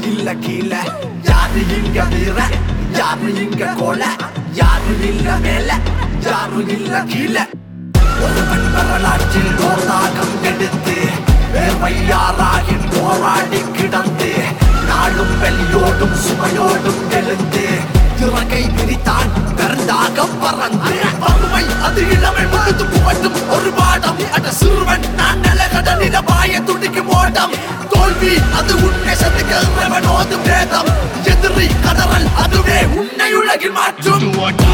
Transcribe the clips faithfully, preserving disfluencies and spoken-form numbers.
இல்ல கீழ யாரு இங்க வீர யாரு இங்க கொலை யாரு இல்ல மேல யாரு இல்ல கீழ ஒருவன் வரலாற்றில் ஓர்தாகம் எடுத்து வேர்வையாராகி போராடி கிடந்து நாளும் வெளியோடும் சுமையோடும் எழுந்து திறகை பிரித்தான் பெருந்தாக பறந்து வறுமை அது இளமை முழுது புகட்டும் ஒரு பாடம் அட சிறுவன் நான் நிலகடலில பாய துடிக்கும் ஓட்டம் தோல்வி அது உன்னை சந்திக்க பேதம் எதிரி கதறல் அதுவே உன்னை உலகில் மாற்றும்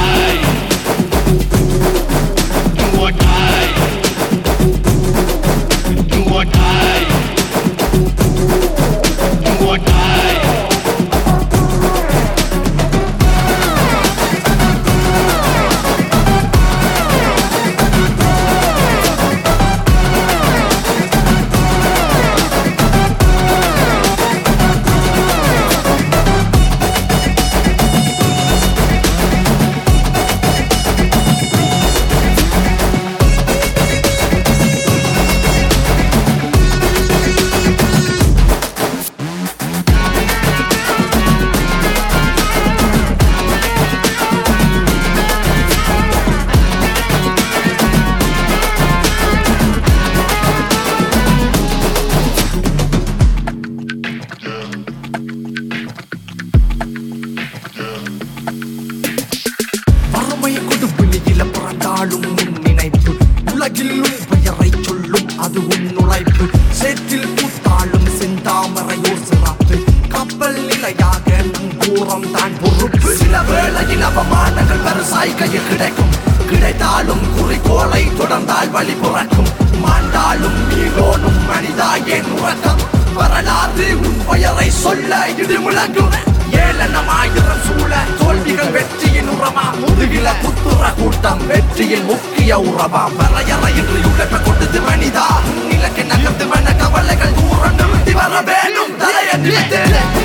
நினைப்பு உலகிலும் பெயரை சொல்லும் அது உன் உழைப்பு சேற்றில் பூத்தாளும் செந்தாமரையோர் சிறப்பு கப்பல் நிலையாக நம் கூறம் தான் பொறுப்பு சில வேளையில் அவமானங்கள் பெருசாய் கையில் கிடைக்கும் கிடைத்தாலும் குறிக்கோளை தொடர்ந்தால் வழி புறக்கும் மாண்டாலும் நீரோனும் மனிதாயேன் உறக்கம் வரலாறு உன் பெயரை சொல்ல இடி முழங்கும் ஏளனம் ஆயிரம் சூழ தோல்விகள் வெற்றியின் உறமா முதுகில புத்துற கூட்டம் வெற்றியின் முக்கிய உறவா வரையறையின்றி உழைப்ப கொண்டது மனிதா இலக்கை நகர்த்து மன கவலைகள் தூரம் நிறுத்தி வர வேணும் தலையை நிறுத்து